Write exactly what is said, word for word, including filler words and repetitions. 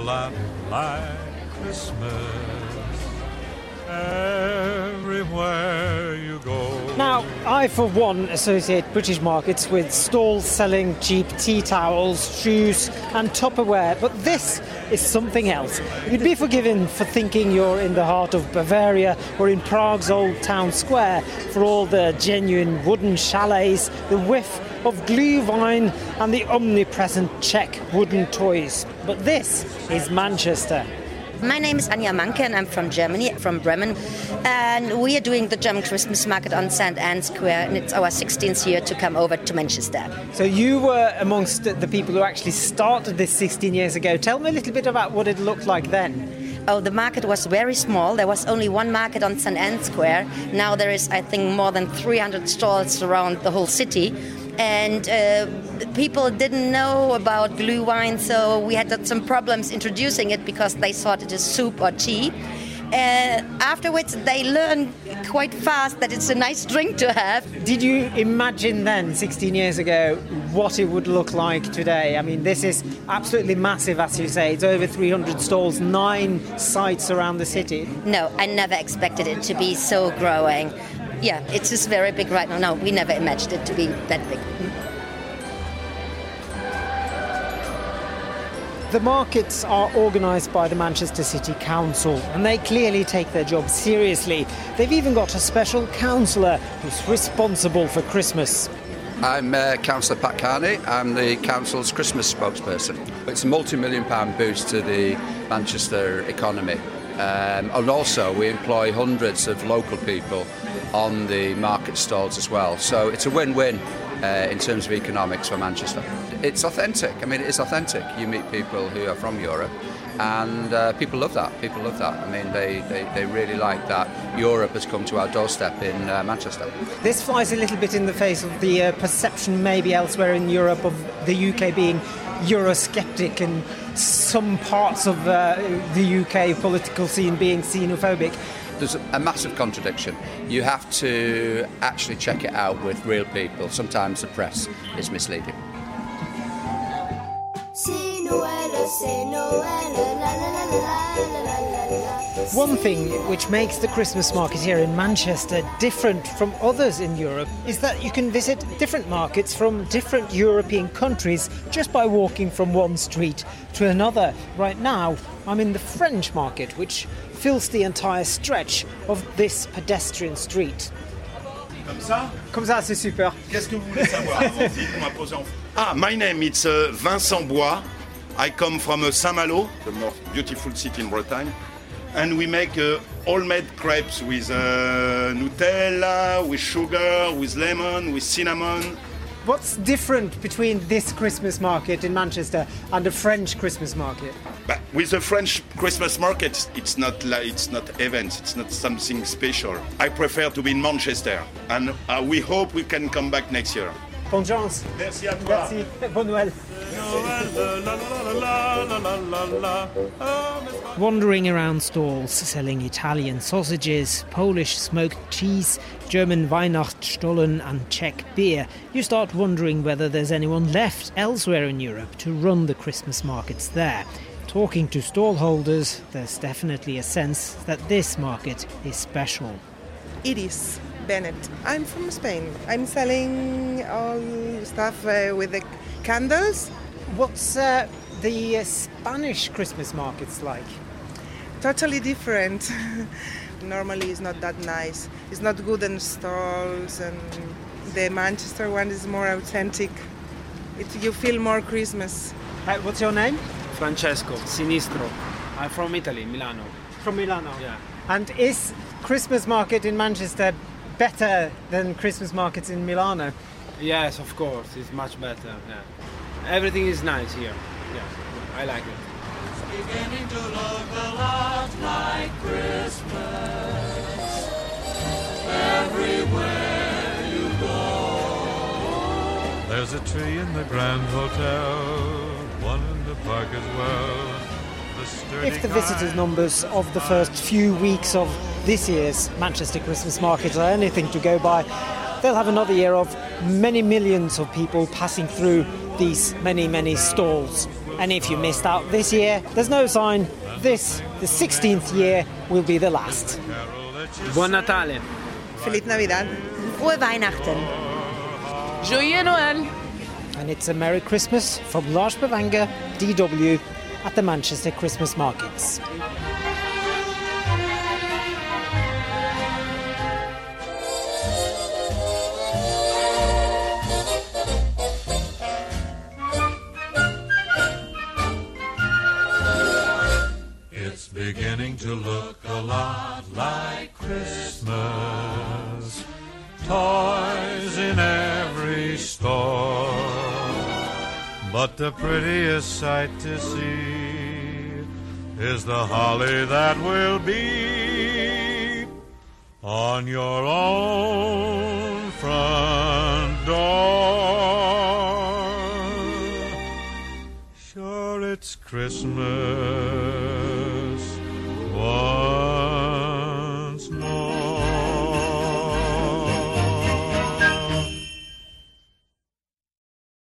lot like Christmas everywhere you go. Now, I, for one, associate British markets with stalls selling cheap tea towels, shoes and Tupperware, but this is something else. You'd be forgiven for thinking you're in the heart of Bavaria or in Prague's old town square for all the genuine wooden chalets, the whiff of Glühwein and the omnipresent Czech wooden toys. But this is Manchester. My name is Anja Manke and I'm from Germany, from Bremen. And we are doing the German Christmas market on Saint Anne's Square, and it's our sixteenth year to come over to Manchester. So you were amongst the people who actually started this sixteen years ago. Tell me a little bit about what it looked like then. Oh, the market was very small. There was only one market on Saint Anne's Square. Now there is, I think, more than three hundred stalls around the whole city. And uh, people didn't know about Glühwein, so we had some problems introducing it because they thought it is soup or tea. Uh, afterwards, they learned quite fast that it's a nice drink to have. Did you imagine then, sixteen years ago, what it would look like today? I mean, this is absolutely massive, as you say. It's over three hundred stalls, nine sites around the city. No, I never expected it to be so growing. Yeah, it's just very big right now. No, we never imagined it to be that big. The markets are organised by the Manchester City Council, and they clearly take their job seriously. They've even got a special councillor who's responsible for Christmas. I'm uh, Councillor Pat Carney. I'm the council's Christmas spokesperson. It's a multi-million pound boost to the Manchester economy. Um, and also we employ hundreds of local people on the market stalls as well. So it's a win-win uh, in terms of economics for Manchester. It's authentic. I mean, it is authentic. You meet people who are from Europe, and uh, people love that. People love that. I mean, they, they, they really like that Europe has come to our doorstep in uh, Manchester. This flies a little bit in the face of the uh, perception maybe elsewhere in Europe of the U K being Eurosceptic and some parts of uh, the U K political scene being xenophobic. There's a massive contradiction. You have to actually check it out with real people. Sometimes the press is misleading. One thing which makes the Christmas market here in Manchester different from others in Europe is that you can visit different markets from different European countries just by walking from one street to another. Right now, I'm in the French market, which fills the entire stretch of this pedestrian street. Comme ça? Comme ça, c'est super. Qu'est-ce que vous voulez savoir? Ah, my name is uh, Vincent Bois. I come from uh, Saint-Malo, the most beautiful city in Bretagne. And we make uh, homemade crepes with uh, Nutella, with sugar, with lemon, with cinnamon. What's different between this Christmas market in Manchester and the French Christmas market? But with the French Christmas market, it's not like it's not events. It's not something special. I prefer to be in Manchester, and uh, we hope we can come back next year. Bonne chance. Merci à toi. Merci. Bonne Noël. Wandering around stalls selling Italian sausages, Polish smoked cheese, German Weihnachtsstollen and Czech beer, you start wondering whether there's anyone left elsewhere in Europe to run the Christmas markets there. Talking to stallholders, there's definitely a sense that this market is special. Iris Bennett. I'm from Spain. I'm selling all stuff uh, with the candles. What's uh, the uh, Spanish Christmas markets like? Totally different. Normally it's not that nice. It's not good in stalls, and the Manchester one is more authentic. It, you feel more Christmas. Uh, what's your name? Francesco Sinistro. I'm from Italy, Milano. From Milano? Yeah. And is Christmas market in Manchester better than Christmas markets in Milano? Yes, of course. It's much better. Yeah. Everything is nice here. Yeah, I like it. It's beginning to look a lot like Christmas everywhere you go. There's a tree in the Grand Hotel, one in the park as well. If the visitors' numbers of the first few weeks of this year's Manchester Christmas market are anything to go by, they'll have another year of many millions of people passing through these many, many stalls. And if you missed out this year, there's no sign. This, the sixteenth year, will be the last. Buon Natale. Feliz Navidad. Frohe Weihnachten. Joyeux Noël. And it's a Merry Christmas from Lars Bavanger, D W, at the Manchester Christmas markets. It's beginning to look a lot like Christmas. Toys in every store. But the prettiest sight to see is the holly that will be on your own front door. Sure, it's Christmas